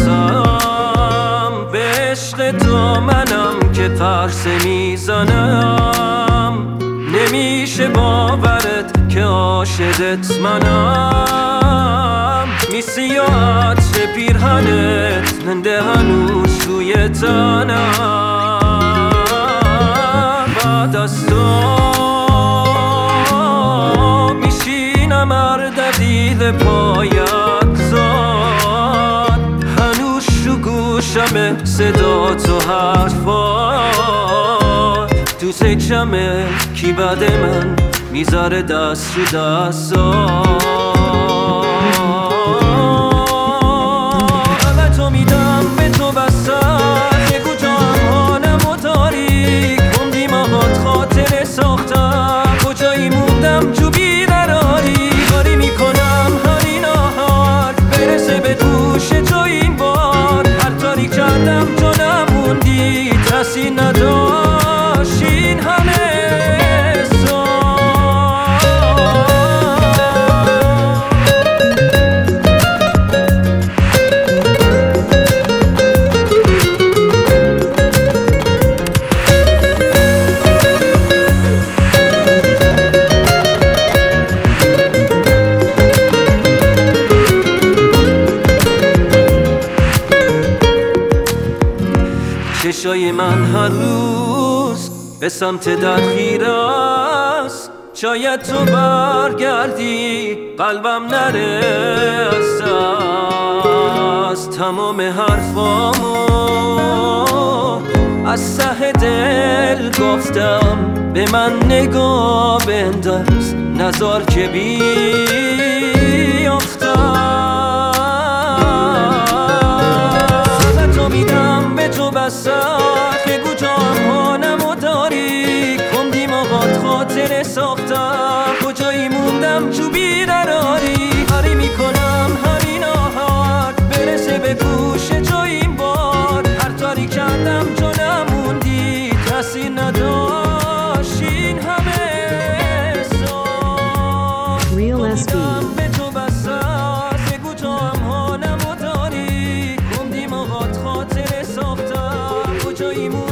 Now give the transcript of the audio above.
بسم به عشق تو منم که پرسه میزنم، نمیشه باورت که عاشقت منم. میسیات پیرهنت منده هنوز توی تنم، بعد از تو میشینم اردبیل پایت زاد، هنوز شو گوشم صدا تو حرفات. دوست کمه کی بعد من میذاره دست رو دستات. همه تو میدم به تو بستن، بگو جا امانم و تاریک موندی ماهات خاطر ساختم، کجایی موندم جو بیقراری. کاری میکنم هری ناهار برسه به گوش تو این بار، هر کاری کردم تو نموندی تاثیر نداشت این همه. چشای من هر روز به سمت درخیر است، شاید تو برگردی قلبم نره از دست. تمام حرفامو از ته دل گفتم، به من نگاه بنداز نزار که بیافتم. تو میدم به تو بسر، بگو جا امانم و تاریک موندی ماهات خاطر ساختم، کجایی موندم جو بیقراری. هری میکنم هری ناهار برسه به گوش تو این بار، هر کاری کردم تو نموندی تاثیر نداشت این همه سال. Real SB. به تو بسر، بگو جا امانم و تاریک موندی ماهات خاطر ساختم، کجایی موندم